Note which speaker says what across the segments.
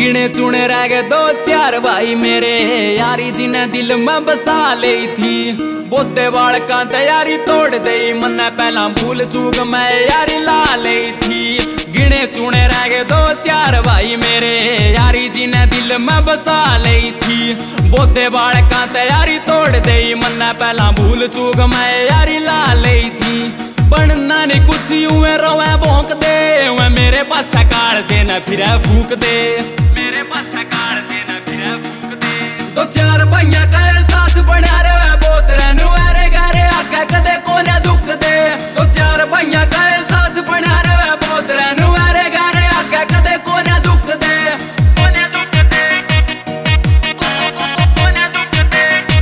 Speaker 1: गिने चुने रह गए दो चार भाई मेरे, यारी जिन्हें दिल में बसा ली थी। बोते बालका तैयारी तोड़ दे मन पहला भूल चूक मैं यारी ला ली थी। गिने चुने रह गए दो चार भाई मेरे, यारी जिन्हें दिल में बसा ली थी। बोते बालका तैयारी तोड़ दे मन पहला भूल चूक मैं यारी ला ली थी। बनना नहीं कुछ यूं रोवे भोंक दे, वे मेरे पाछा काल दे न फिर फूक दे, मेरे पाछा काल दे न फिर फूक दे। दो चार भैया का साथ बना रे बोत रहनु अरे गारे आका कदे कोने दुख दे। दो चार भैया का साथ बना रे बोत रहनु अरे गारे आका कदे कोने दुख दे, कोने दुख दे, कोने दुख दे।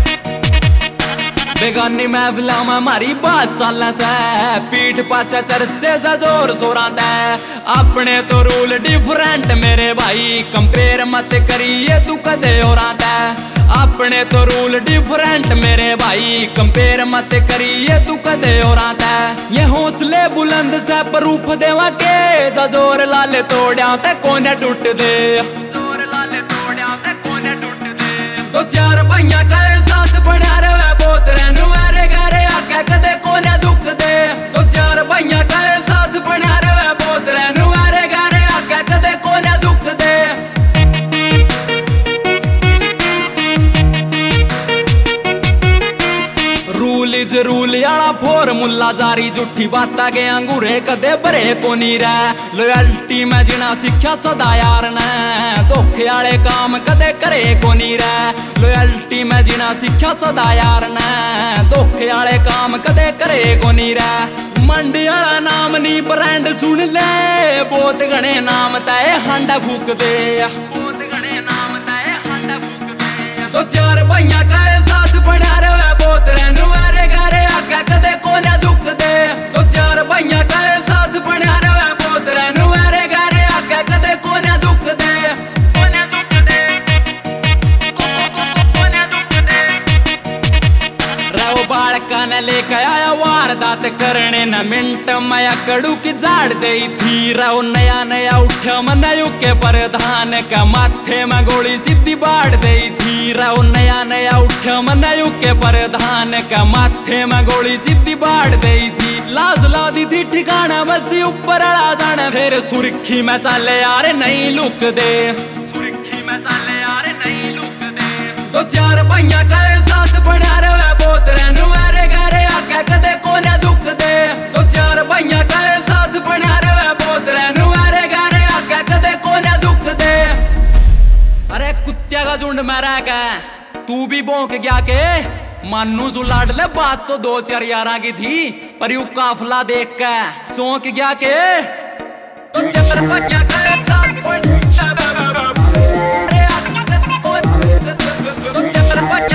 Speaker 1: बेगानी महफिला में मारी बात चाल से, पीठ पाछा चर्चे से जोर शोरा दे। अपने तो रूल डिफरेंट मेरे भाई, कंपेयर मत करिए तू कदे और आता। अपने तो रूल डिफरेंट मेरे भाई, कंपेयर मत करिए तू कदे और आता। ये हौसले बुलंद से प्रूफ देवा के, जोर लाले तोड़िया ते कोने टूट दे, जोर लाले तोड़िया ते कोने टूट दे। दो चार भैया का साथ बना रे बोत रहनु अरे गारे आका कदे कोने दुख दे। दो चार भैया का साथ बना रे बोत रहनु अरे गारे आका कदे कोने दुख दे। रूल इज रूल याला फॉर्मूला जारी, झूठी बाता के अंगूरे कदे भरे कोनी रे। लॉयल्टी में जीना सीख्या सदा यार ने, धोखे आले काम कदे करे कोनी रे। लॉयल्टी में जीना सीख्या सदा यार ने, धोखे आले काम कदे करे कोनी रे। मंडी आला नाम नी ब्रांड सुन ले, बहुत घने नाम तय हांडा फूक दे, बहुत घने नाम तय हांडा फूक दे। दो चार भैया का साथ बना रे बोत रहनु अरे गारे आका कदे कोने दुख दे। दो चार भैया का साथ बना रे बोत रहनु अरे गारे आका कदे कोने दुख दे, कोने दुख दे, कोने दुख दे। रहो बालका ने लेके आया वारदात करने न मिनट माया कड़ू की झाड़ दे थी। रहो नया नया उठा मनायु के प्रधान का माथे में गोली सीधी बाढ़ दे थी। रहो नया नया उठा मनायु के प्रधान का माथे में गोली सीधी बाढ़ दे थी। लाज ला दी थी ठिकाना मसी ऊपर आ जाना, फिर सुर्खी में चले यार नहीं लुक दे, सुर्खी में चले यार नहीं लुक दे। दो चार भैया का साथ बना रे बोत रहनु अरे गारे आका कदे कोने दुख दे। दो चार भैया का साथ बना रे बोत रहनु अरे गारे आका कदे कोने दुख दे। अरे कुत्तिया का झुंड में रह के तू भी भौंक गया के, मानू सु लाड ले बात तो दो चार यारा की थी, पर यू काफला देख के चौंक गया के। तो चार भैया का साथ बना रे आका कदे कोने दुख दे।